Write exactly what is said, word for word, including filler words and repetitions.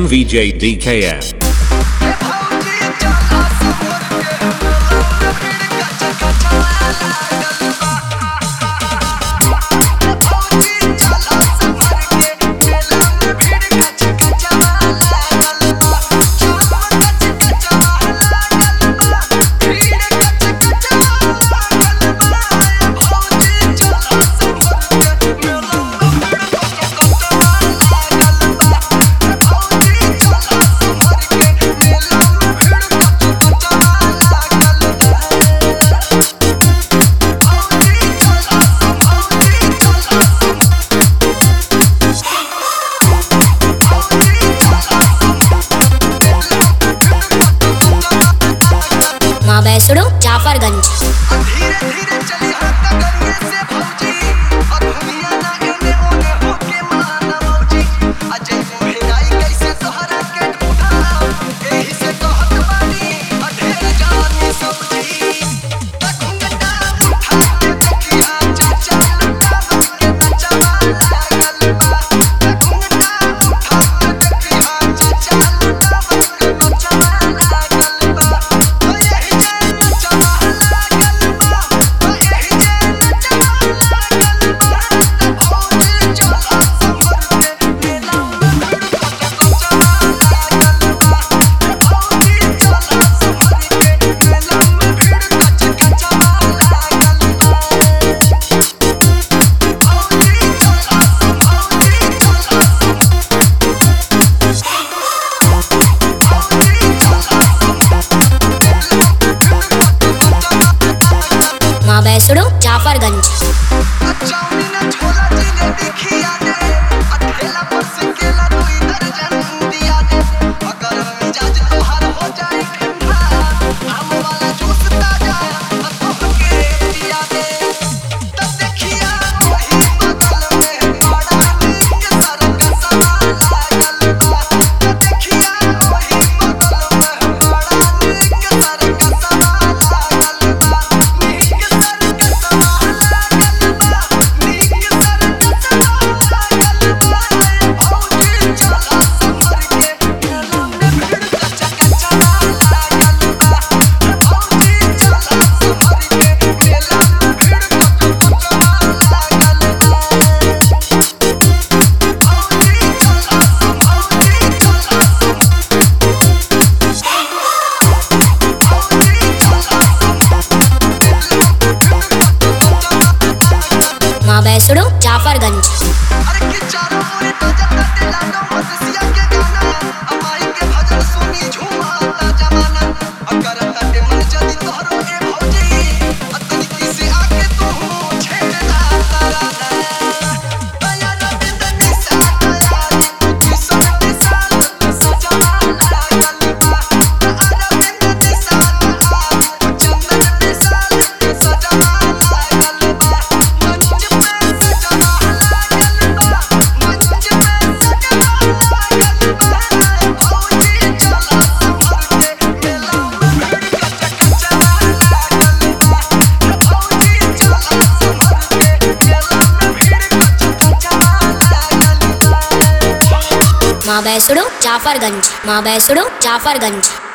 V J D K M. माँ बैसड़ो जाफरगंज। धीरे धीरे चली हट करिए से भौजी और दुनिया ना एने ओने होके माना मौजी अजय मोहराई कैसे तोहरा के उठाओ एही से कहत बानी अढेर जानी सब्जी तखुंगटा उठा के देखिया चाचा लुटावन के नचवा लागल बा तखुंगटा उठा के देखिया चाचा लुटावन के नचवा लागल बा माँ बैसड़ो जाफरगंज। चाउनी ना छोला जिलेबी खिया दे अठेला पर से केला दुई दर्जन दिया दे अगर मिजाज तोहार हो जाए ठंडा आम वाला जूस ताजा अतोह के पिया दे तब देखिया वही बगल में बड़ा नीक सरका सवाल लागल बा तब देखिया वही बगल में बड़ा नीक सरका सवाल लागल बा नीक सरका सवाल लागल बा नीक सरका सवाल लागल बा भौजी चला संभर के मेला में भीड़ कच्चा कच्चा लागल बा भौजी चला संभर के मेला में भीड़ कच्चा कच्चा लागल बा भौजी चला संभौजी चला माँ बैसड़ो जाफरगंज। अरे कि चारों ओर बजता दिलानो मदसिया के गाना अमाई के भजन सुनी झूमाता जमाना अगर तटे मन जदी तोहरो ए भौजी अतनी किसे आके तू छेड़ना ताराना दया रबिंद निशा कयारी तू सबके साथ सजवा लागल बा अरविंद निशा कयारी चंदन विशाल के सजवा लागल बा मंच पे सजवा लागल बा मंच पे सजवा लागल बा भौजी चला संभर के मेला में भीड़ कच्चा कच्चा लागल बा भौजी चला संभर के मेला में भीड़ कच्चा कच्चा लागल बा माँ बैसड़ो जाफरगंज। माँ बैसड़ो जाफरगंज।